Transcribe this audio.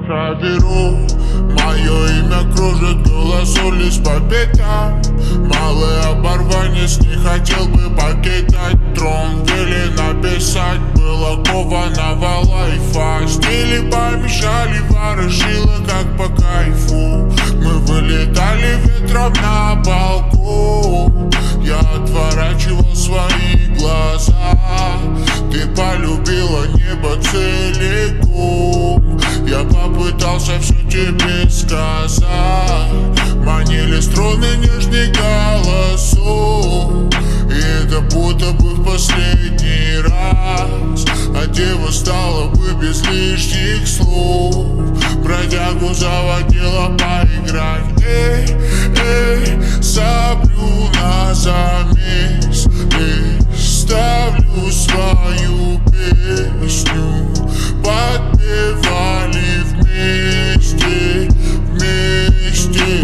соберу. Мое имя кружит, голос улиц по пятам. Малый оборванец не хотел бы покидать трон. Вели написать было кованого лайфа. Стили помешали, ворошило как по кайфу. Мы вылетали ветром на балкон. Я отворачивал свои глаза. Ты полюбила небо целиком. Я попытался все тебе сказать. Манили струны нежных голосов. И это будто бы в последний раз. А дева стала бы без лишних слов. Бродягу заводила поиграть. Эй, эй, соблю на замес. Эй, ставлю свою песню. Подпевали вместе, вместе.